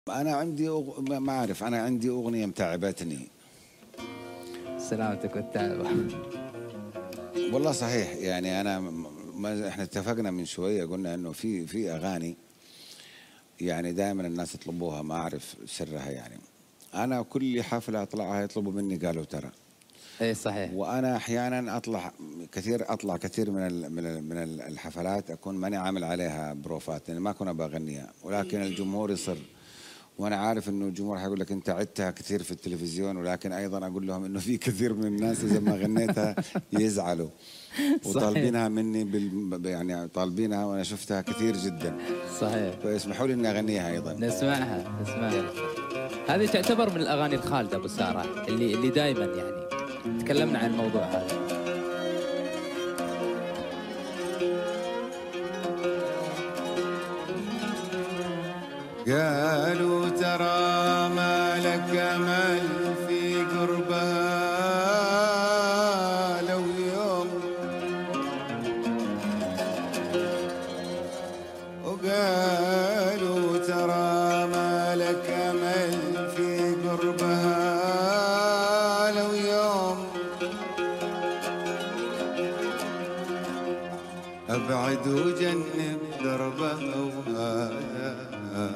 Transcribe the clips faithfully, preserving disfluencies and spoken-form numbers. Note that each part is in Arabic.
أنا عندي أغ... ما أعرف، أنا عندي أغنية متعبتني. سلامتك والتعب. والله صحيح، يعني أنا ما إحنا اتفقنا من شوية، قلنا إنه في في أغاني يعني دائما الناس يطلبوها، ما أعرف سرها. يعني أنا كل حفلة أطلعها يطلبوا مني قالوا ترى. ايه صحيح. وأنا أحيانا أطلع كثير أطلع كثير من ال من ال من الحفلات أكون ماني عامل عليها بروفات، يعني ما أكون بغنيها، ولكن الجمهور يصر. وانا عارف انه الجمهور حيقول لك انت عدتها كثير في التلفزيون، ولكن ايضا اقول لهم انه في كثير من الناس اذا ما غنيتها يزعلوا وطالبينها مني بال... يعني طالبينها، وانا شفتها كثير جدا. صحيح. فاسمحوا لي اني اغنيها ايضا. نسمعها نسمعها. هذه تعتبر من الاغاني الخالده ابو ساره، اللي اللي دائما يعني تكلمنا عن الموضوع هذا. قالوا ترى ما لك امل في قربها لو يوم، وقالوا ترى ما لك امل في قربها لو يوم، ابعد وجنب دربها وهذا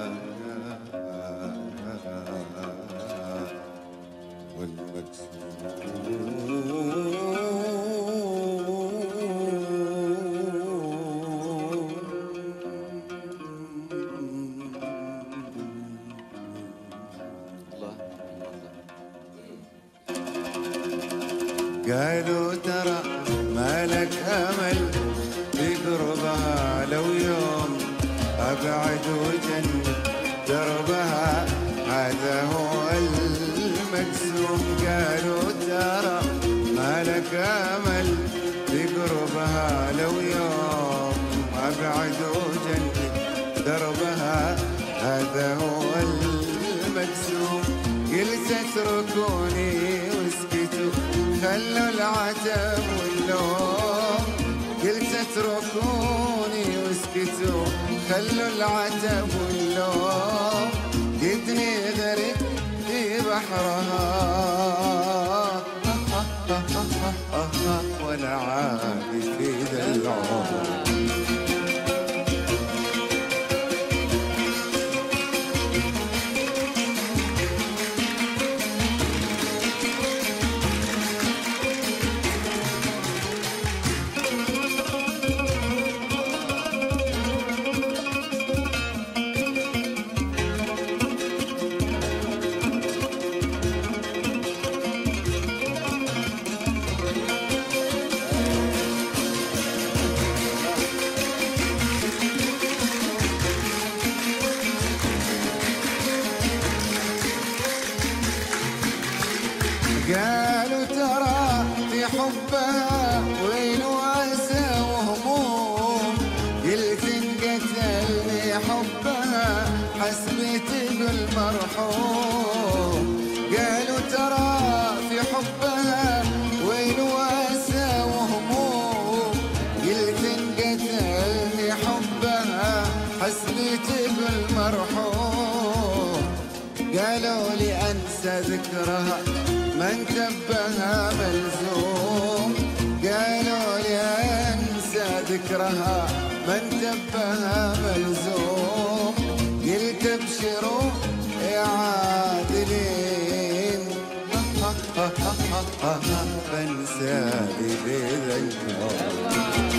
قالوا ترى ما لك امل في قربها لو يوم، ابعد وجنب دربها هذا هو المقسوم. قالوا ترى ما لك امل في قربها لو يوم، ابعد وجنب دربها هذا هو المقسوم. قلت اتركوني واسكتوا خلوا العتب واللوم، قلت اتركوني واسكتوا خلوا العتب واللوم، قدني غرق في بحرها ولا عادي في ذا العمر. قالوا ترى في حبها وين واسى وهموم، قلت انقتلني حبها حسبت بالمرحوم. قالوا ترى في حبها وين واسى وهموم، قلت انقتلني حبها حسبت بالمرحوم. قالوا لي انسى ذكرها ما انتبهها ملزوم، قالوا لي انسى ذكرها ما انتبهها ملزوم. قلت ابشروا يا عادلين بنسى بذا اليوم.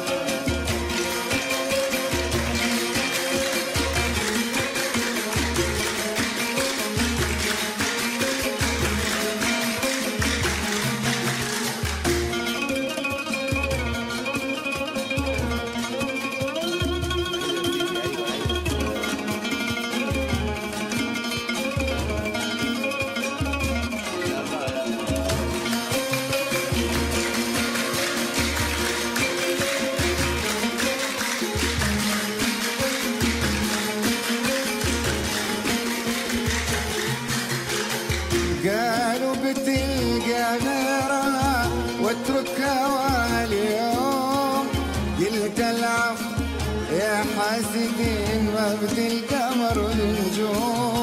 قالوا بتلقى غيرها واترك هواها اليوم، قلت العفو يا حاسدين ما بدي القمر والنجوم.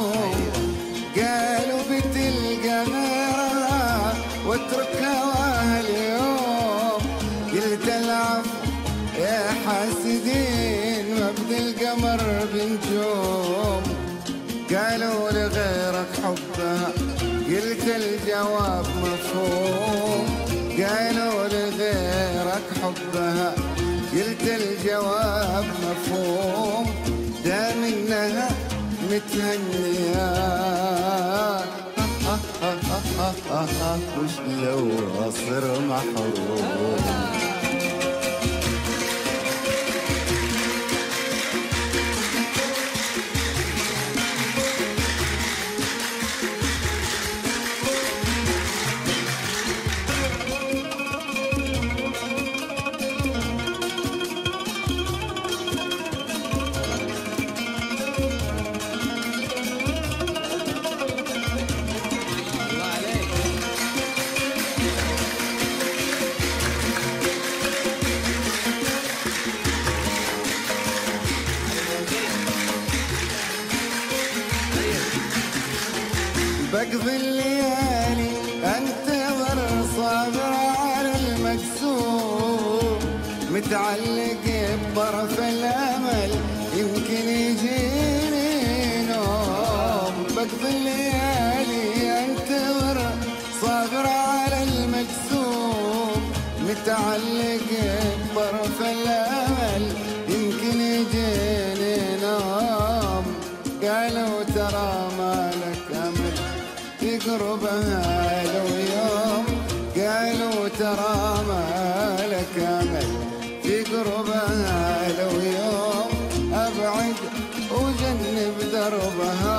قالوا لغيرك حبها قلت الجواب مفهوم. قالوا لغيرك حبها قلت الجواب مفهوم. دام انها متهنية وش لو اصير محروم. بقضي الليالي انتظر صابر على المكسور. متعلق بطرف الامل يمكن يجيني نوم. بقضي الليالي انتظر صابر على المكسور. متعلق بطرف الامل يمكن يجيني نوم. قالوا ترى مالك امل يقربها لو يوم. قالوا ترى مالك امل يقربها لو يوم. ابعد وجنب دربها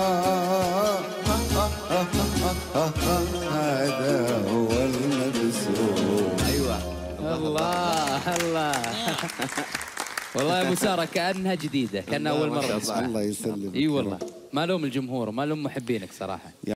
هذا هو المبسوط. ايوه الله الله والله يا ابو ساره كانها جديده، كانها اول مره. الله يسلمك. اي والله ما لوم الجمهور، ما لوم محبينك صراحه.